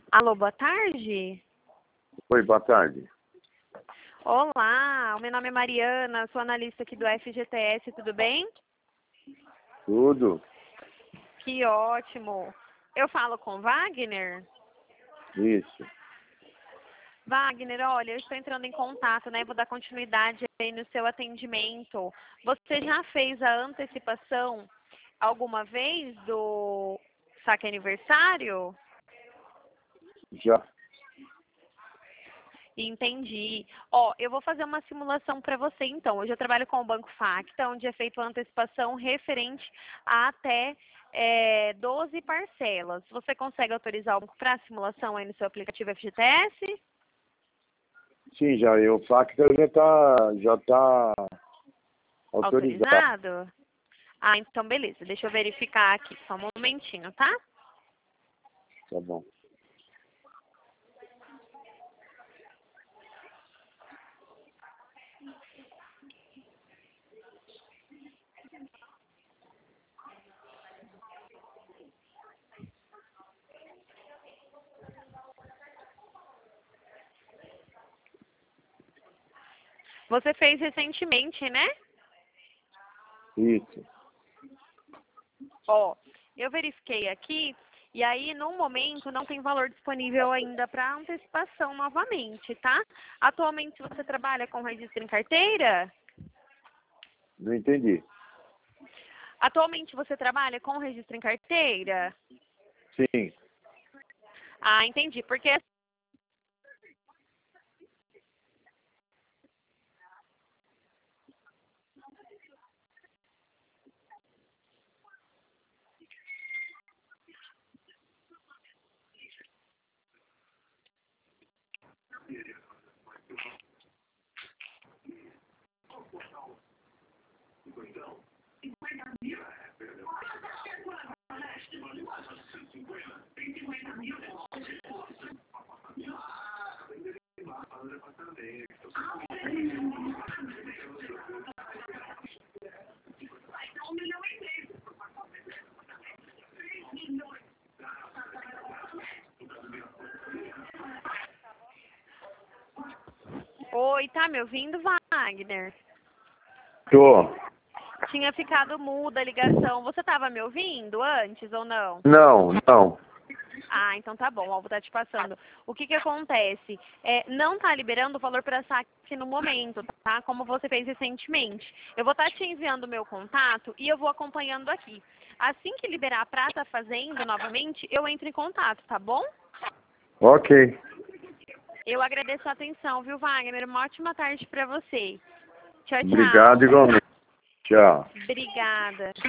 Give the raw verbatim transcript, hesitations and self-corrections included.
Alô, boa tarde. Oi, boa tarde. Olá, o meu nome é Mariana, sou analista aqui do F G T S, tudo bem? Tudo? Que ótimo. Eu falo com Wagner? Isso. Wagner, olha, eu estou entrando em contato, né? Vou dar continuidade aí no seu atendimento. Você já fez a antecipação alguma vez do saque aniversário? Já. Entendi. Ó, eu vou fazer uma simulação para você, então. Hoje eu trabalho com o Banco Facta, onde é feita uma antecipação referente a até é, doze parcelas. Você consegue autorizar o banco para a simulação aí no seu aplicativo F G T S? Sim, já. O Facta já está já tá autorizado. Autorizado? Ah, então beleza. Deixa eu verificar aqui. Só um momentinho, tá? Tá bom. Você fez recentemente, né? Isso. Ó, eu verifiquei aqui e aí no momento não tem valor disponível ainda para antecipação novamente, tá? Atualmente você trabalha com registro em carteira? Não entendi. Atualmente você trabalha com registro em carteira? Sim. Ah, entendi. Porque Oi, tá me ouvindo, Wagner? Tô. Tinha ficado muda a ligação. Você estava me ouvindo antes ou não? Não, não. Ah, então tá bom, ó, vou estar te passando. O que que acontece? É, não está liberando o valor para saque no momento, tá? Como você fez recentemente. Eu vou estar te enviando o meu contato e eu vou acompanhando aqui. Assim que liberar para estar fazendo novamente, eu entro em contato, tá bom? Ok. Eu agradeço a atenção, viu, Wagner? Uma ótima tarde para você. Tchau, tchau. Obrigado igualmente. Tchau. Obrigada.